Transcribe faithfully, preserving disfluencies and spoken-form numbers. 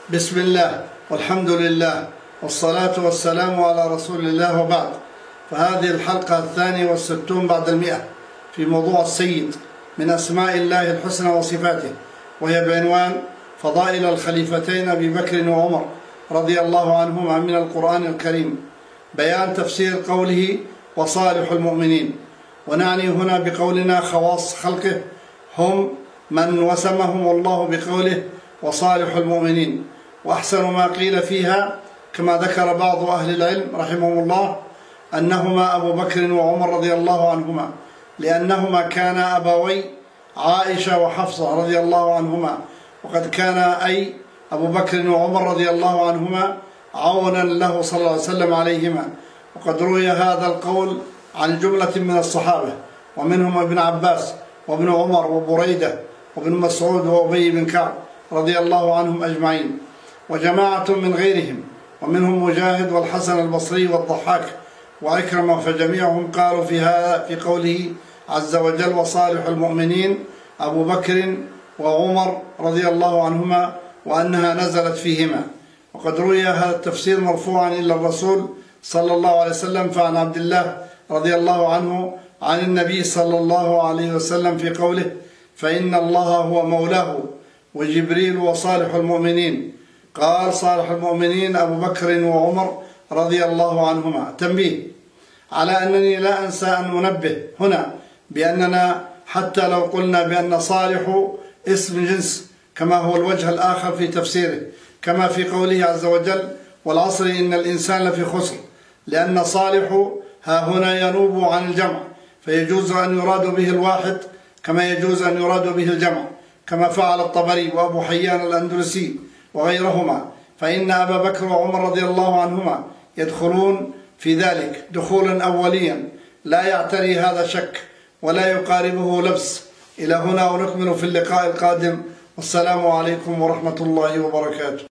بسم الله والحمد لله والصلاة والسلام على رسول الله، وبعد. فهذه الحلقة الثانية والستون بعد المئة في موضوع السيد من أسماء الله الحسنى وصفاته، وهي بعنوان فضائل الخليفتين أبي بكر وعمر رضي الله عنهما من القرآن الكريم، بيان تفسير قوله وصالح المؤمنين. ونعني هنا بقولنا خواص خلقه، هم من وسمهم الله بقوله وصالح المؤمنين. وأحسن ما قيل فيها كما ذكر بعض أهل العلم رحمهم الله أنهما أبو بكر وعمر رضي الله عنهما، لأنهما كانا أبوي عائشة وحفصة رضي الله عنهما، وقد كان أي أبو بكر وعمر رضي الله عنهما عونا له صلى الله عليه وسلم عليهما. وقد روي هذا القول عن جملة من الصحابة، ومنهم ابن عباس وابن عمر وبريدة وابن مسعود وأبي بن كعب رضي الله عنهم أجمعين، وجماعة من غيرهم، ومنهم مجاهد والحسن البصري والضحاك وعكرمة، فجميعهم قالوا في هذا في قوله عز وجل وصالح المؤمنين أبو بكر وعمر رضي الله عنهما، وأنها نزلت فيهما. وقد روي هذا التفسير مرفوعا إلى الرسول صلى الله عليه وسلم، فعن عبد الله رضي الله عنه عن النبي صلى الله عليه وسلم في قوله فإن الله هو مولاه وجبريل وصالح المؤمنين، قال صالح المؤمنين أبو بكر وعمر رضي الله عنهما. تنبيه على أنني لا أنسى أن أنبه هنا بأننا حتى لو قلنا بأن صالح اسم جنس كما هو الوجه الآخر في تفسيره، كما في قوله عز وجل والعصر إن الإنسان لفي خسر، لأن صالح ها هنا ينوب عن الجمع، فيجوز أن يراد به الواحد كما يجوز أن يراد به الجمع، كما فعل الطبري وأبو حيان الأندلسي وغيرهما، فإن أبا بكر وعمر رضي الله عنهما يدخلون في ذلك دخولا أوليا لا يعتري هذا شك ولا يقاربه لبس. إلى هنا ونكمل في اللقاء القادم، والسلام عليكم ورحمة الله وبركاته.